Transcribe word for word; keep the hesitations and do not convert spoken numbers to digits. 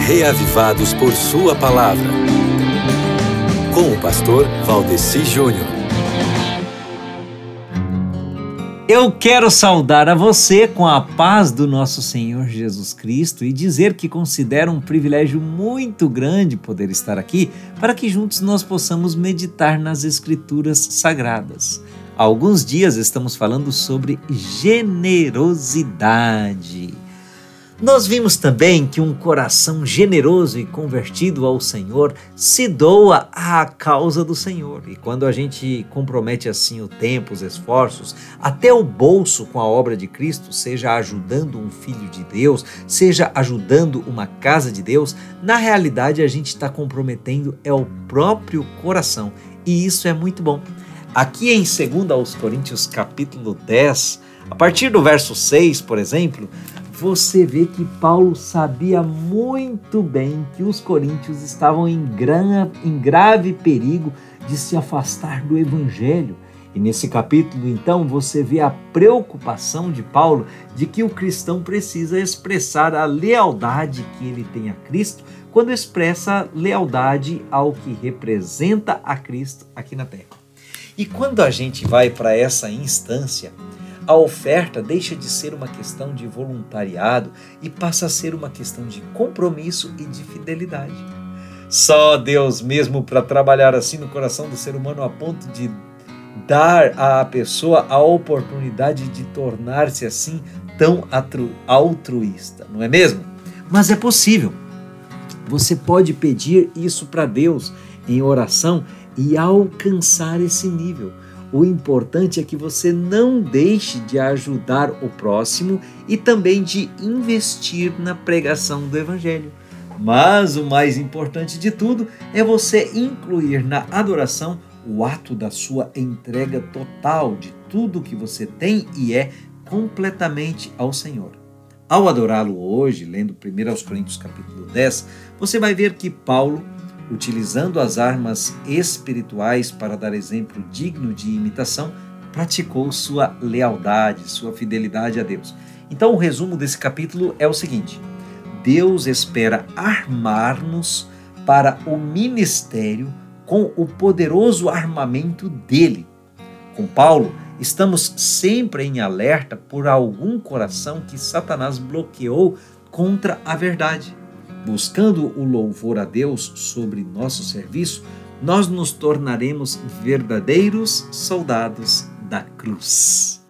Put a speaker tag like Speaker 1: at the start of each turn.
Speaker 1: reavivados por sua palavra. Com o pastor Valdeci Júnior.
Speaker 2: Eu quero saudar a você com a paz do nosso Senhor Jesus Cristo e dizer que considero um privilégio muito grande poder estar aqui para que juntos nós possamos meditar nas Escrituras Sagradas. Há alguns dias estamos falando sobre generosidade. Nós vimos também que um coração generoso e convertido ao Senhor se doa à causa do Senhor. E quando a gente compromete assim o tempo, os esforços, até o bolso com a obra de Cristo, seja ajudando um filho de Deus, seja ajudando uma casa de Deus, na realidade a gente está comprometendo é o próprio coração. E isso é muito bom. Aqui em segunda aos Coríntios capítulo dez, a partir do verso seis, por exemplo, você vê que Paulo sabia muito bem que os coríntios estavam em, gran, em grave perigo de se afastar do Evangelho. E nesse capítulo, então, você vê a preocupação de Paulo de que o cristão precisa expressar a lealdade que ele tem a Cristo quando expressa lealdade ao que representa a Cristo aqui na terra. E quando a gente vai para essa instância, a oferta deixa de ser uma questão de voluntariado e passa a ser uma questão de compromisso e de fidelidade. Só Deus mesmo para trabalhar assim no coração do ser humano a ponto de dar à pessoa a oportunidade de tornar-se assim tão altruísta, não é mesmo? Mas é possível. Você pode pedir isso para Deus em oração e alcançar esse nível. O importante é que você não deixe de ajudar o próximo e também de investir na pregação do Evangelho. Mas o mais importante de tudo é você incluir na adoração o ato da sua entrega total de tudo que você tem e é completamente ao Senhor. Ao adorá-lo hoje, lendo primeiro aos Coríntios capítulo dez, você vai ver que Paulo, utilizando as armas espirituais para dar exemplo digno de imitação, praticou sua lealdade, sua fidelidade a Deus. Então o resumo desse capítulo é o seguinte: Deus espera armar-nos para o ministério com o poderoso armamento dele. Com Paulo, estamos sempre em alerta por algum coração que Satanás bloqueou contra a verdade. Buscando o louvor a Deus sobre nosso serviço, nós nos tornaremos verdadeiros soldados da cruz.